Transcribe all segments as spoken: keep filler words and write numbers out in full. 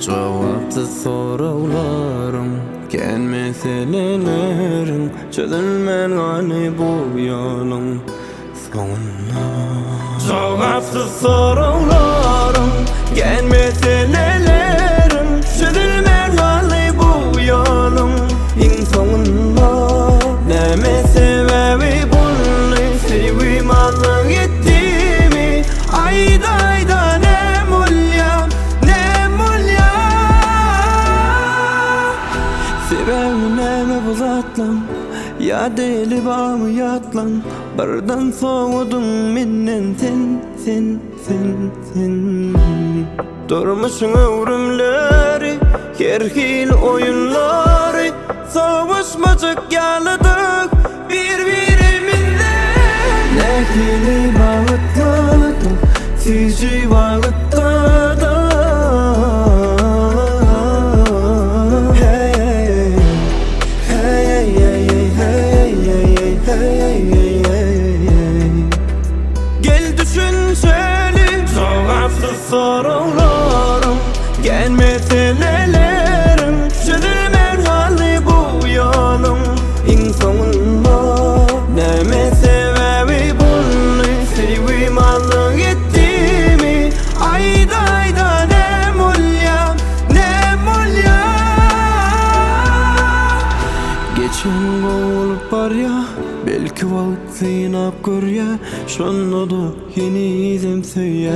Cevapsız sorularım, ken meselelerim, çözülmen gani bu yolun sonuna. Cevapsız sorularım, ken meselelerim, çözülmen gani bu yolun sonuna. Neme sebebi bunu sevmezlik ettiğimi, ayda ayda ne mulya, ne mulya. Sebebi neme bu zatlan, ya deli bağımı yatlan. Birden soğudum minnen sen, sen, sen, sen. Durmuşsun ömrümleri, her hil oyunları, savaşmacık yaladık birbirimizle. Ne hili bağıtladım, sizi bağıtladım. Hey hey hey hey hey hey hey hey. Gel düşünseli, cevapsız sorularım, gel meselelerim, çözülmen hali bu yolum sonuna. Neme sebebi bunu sevmezlik ettiğimi, ayda ayda ne mulya, ne mulya. Geçen olup var ya, belki vakit sinap gör ya, şunu da yeni izim söyleyen.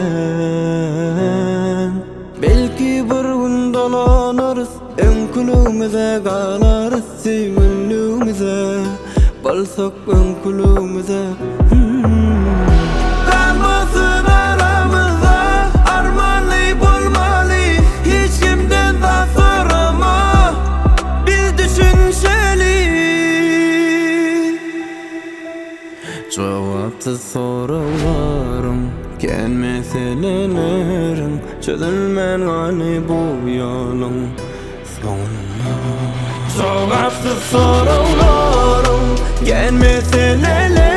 Belki bir gün dolanırız, en kulumuza kalarız, sevgilimize balsak en kulumuza. hmm. Kalmasın aramızda, armanlı bulmalı, hiç kimden de sorma, biz düşünseli. Cevapsız sorularım, ken meselelerim, çözülmen gani bu yolun sonuna. Cevapsız sorularım, ken meselelerim,